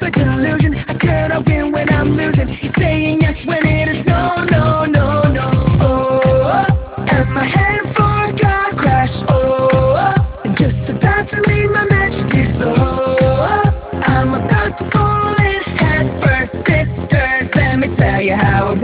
a delusion. I cannot win when I'm losing. He's saying yes when it is no, no, no, no. Oh, am I headed for a car crash? Oh, I'm just about to leave my majesty slow. I'm about to fall in head first, sisters. Let me tell you how